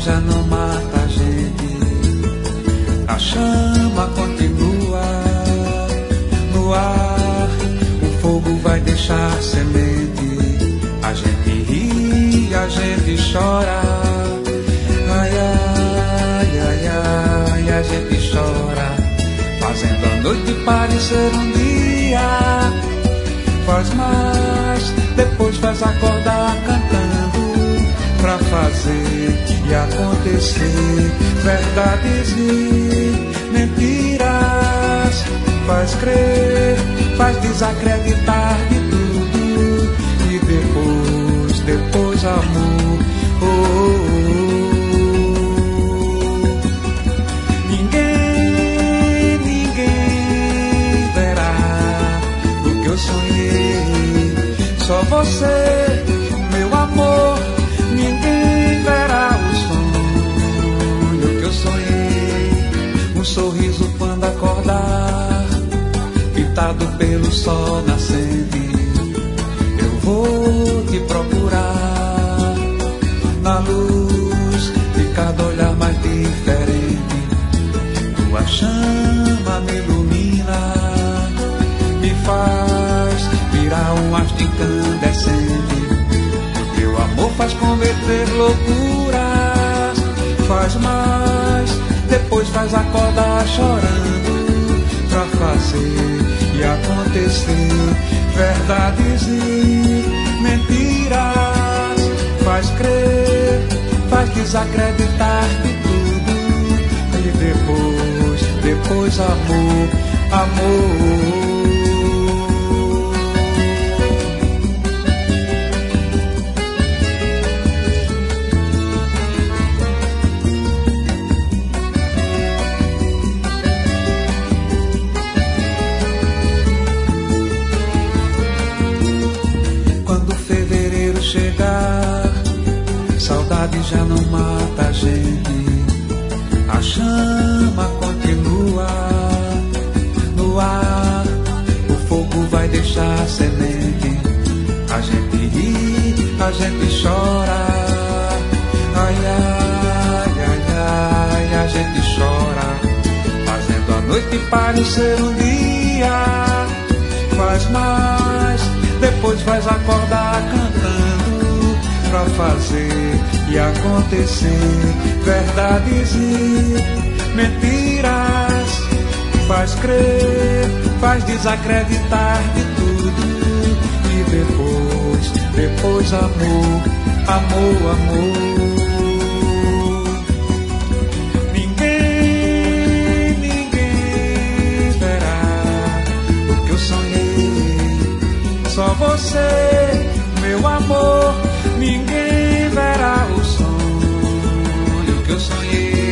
já não mata a gente. A chama continua no ar, o fogo vai deixar semente. A gente ri, a gente chora. Ai, ai, ai, ai, a gente chora, fazendo a noite parecer um dia. Faz mais, depois faz acordar cantando, pra fazer e acontecer verdades e mentiras. Faz crer, faz desacreditar de tudo, e depois amor. Oh, oh, oh. Só você, meu amor, ninguém verá o sonho que eu sonhei. Um sorriso quando acordar, pintado pelo sol nascente. Eu vou te procurar na luz de cada olhar mais diferente. Tua chama me ilumina, me faz virar um astro incandescente. O teu amor faz converter loucuras. Faz mais, depois faz acordar chorando, pra fazer e acontecer verdades e mentiras. Faz crer, faz desacreditar de tudo, e depois amor, amor. Chegar, saudade já não mata a gente. A chama continua no ar, o fogo vai deixar semente. A gente ri, a gente chora. Ai, ai, ai, ai, a gente chora, fazendo a noite parecer um dia. Faz mais, depois faz acordar cantando, pra fazer e acontecer verdades e mentiras. Faz crer, faz desacreditar de tudo, e depois amor, amor, amor. Ninguém verá o que eu sonhei. Só você, meu amor, ninguém verá o sonho que eu sonhei.